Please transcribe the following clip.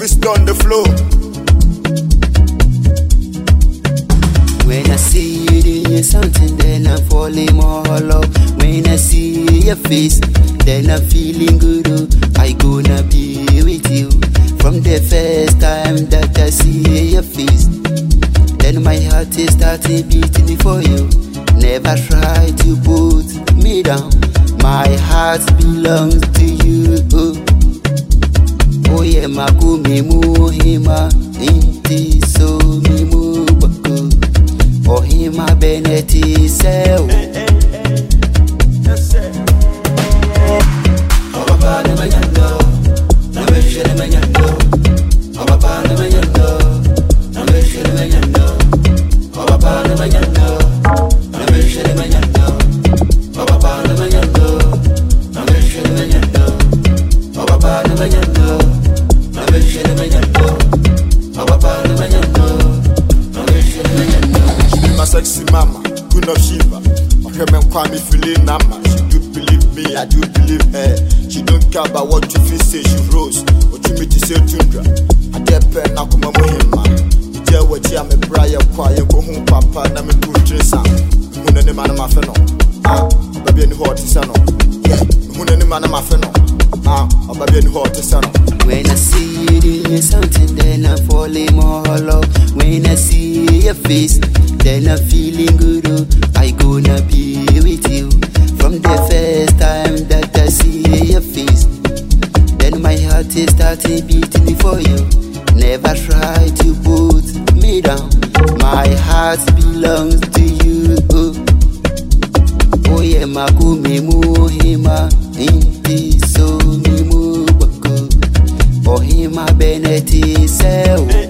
twist on the floor. When I see you doing something, then I'm falling more love. When I see your face, then I'm feeling good. Oh, I gonna be with you from the first time that I see your face. Then my heart is starting beating for you. Never try to put me down. My heart belongs to you. Oh yeah, makumi muhima inti so mi mubako. Oh hima beneti sew. Oh papa le mayando, na meshe le mayando. Oh papa le mayando, na meshe le mayando. Oh papa le mayando, na meshe le mayando. Oh papa le mayando, na meshe le mayando. Oh papa le mayando, na meshe le mayando. Oh papa le mayando, na meshe le mayando. She be my sexy mama, queen of Shiva. Okay, man, call me feeling nama. She do believe me, I do believe her. She don't care about what you feel, say she rose. What you mean to say tundra? I get pen, now come on, ma. You tell what you am a briar, quiet, go home, papa, na me put dress on. Who any man of my feno? Ah, baby, any hot is on. Yeah, who any man of my feno? Ah, baby, any hot is on. When I see you doing something, then I'm falling more love. When I see your face, then I'm feeling good. Oh, I gonna be with you from the first time that I see your face. Then my heart is starting beating for you. Never try to put me down. My heart belongs to you. Oh yeah, makumi muhima inti so mi mubako. Oh hima beneti sew.